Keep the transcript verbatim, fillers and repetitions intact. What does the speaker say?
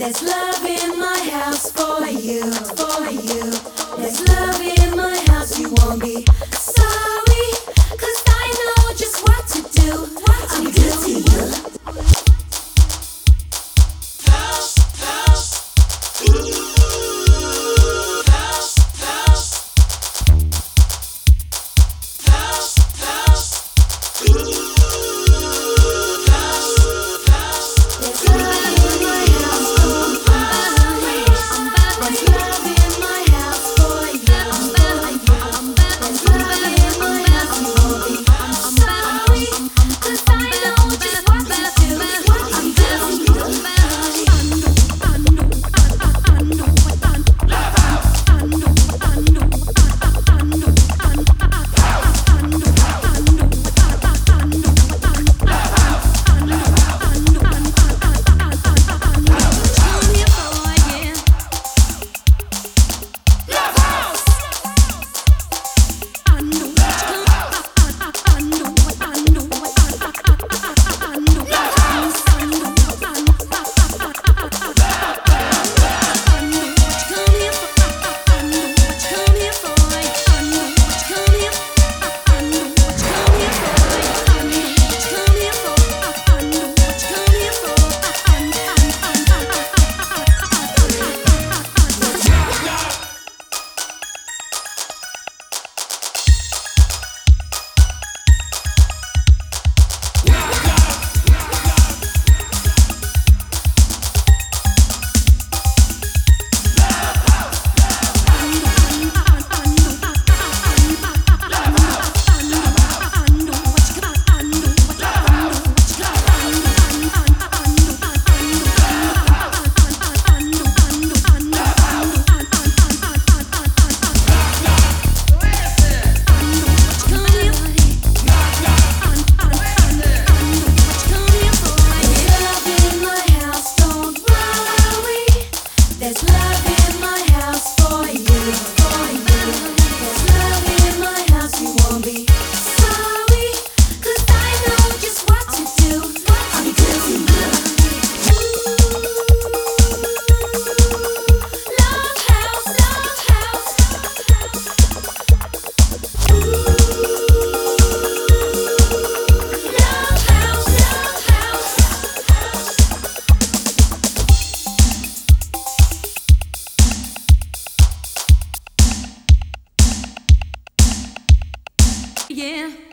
There's love in my house for you, for you. There's love in my house, you won't be sorry, 'cause I know just what to do, what to do to you. House, house, ooh, house, house, house, house, ooh, house, house. There's love in my house for you. There's love in my house for you. There's love in my house, you won't be sorry, 'cause I know just what to do, what to do to you. There's love in my house for you, for you. There's love in my house, you won't be sorry, 'cause I know just what to do, what to do to you. Love house, love house. Love house, love house. Yeah.